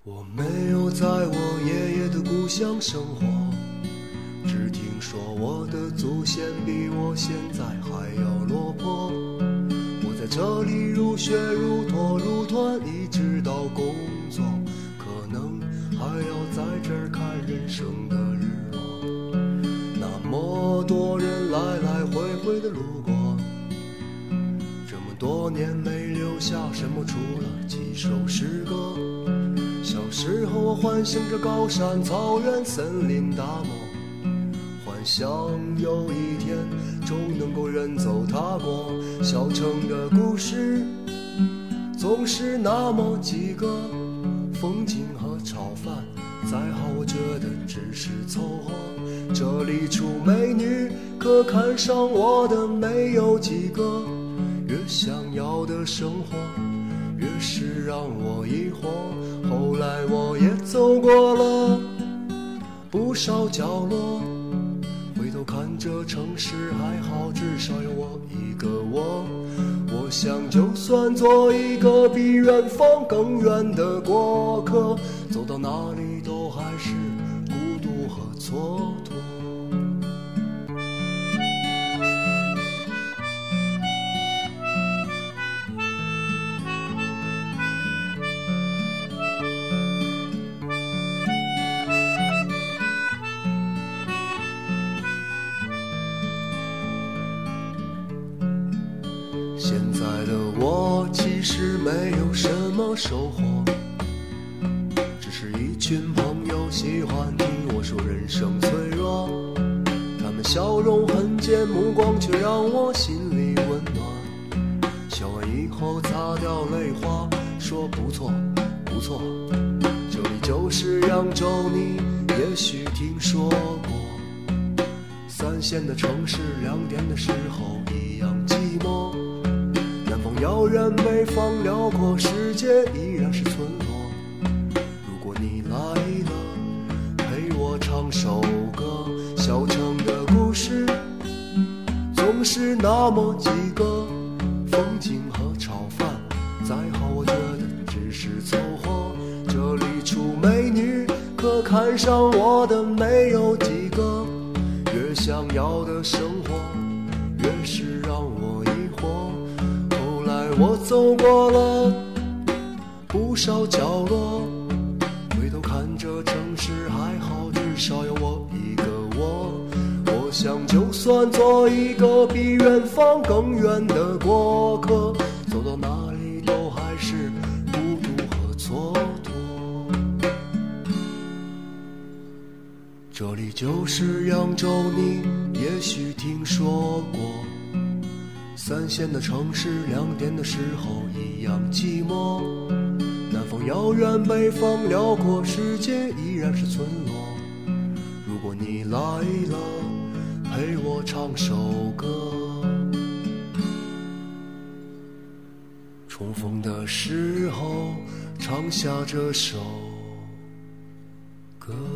我没有在我爷爷的故乡生活，只听说我的祖先比我现在还要落魄。我在这里如血如唾如团，一直到工作，可能还要在这儿看人生的日落。那么多人来来回回的路过，这么多年没留下什么，除了几首诗歌。小时候我幻想着高山草原森林大漠，幻想有一天终能够人走踏过。小城的故事总是那么几个，风景和炒饭再好我觉得只是凑合。这里出美女可看上我的没有几个，越想要的生活越是让我疑惑。后来我也走过了不少角落，回头看这城市还好，至少有我一个我。我想就算做一个比远方更远的过客，走到哪里都还是孤独和蹉跎。现在的我其实没有什么收获，只是一群朋友喜欢听我说人生脆弱。他们笑容很贱，目光却让我心里温暖。笑完以后擦掉泪花，说不错不错，这里就是扬州，你也许听说过。三线的城市2点的时候一样寂寞，南方遥远，北方辽阔，世界依然是村落。如果你来了，陪我唱首歌。小城的故事总是那么几个，风景和炒饭再好我觉得只是凑合。这里出美女可看上我的没有几个，越想要的生活越是让我疑惑。后来我走过了不少角落，回头看这城市还好，至少有我一个我。我想就算做一个比远方更远的过客，走到哪里都还是孤独和蹉跎。这里就是扬州，你也许听说过。三线的城市2点的时候一样寂寞，南方遥远，北方辽阔，世界依然是村落。如果你来了，陪我唱首歌。重逢的时候唱下这首歌。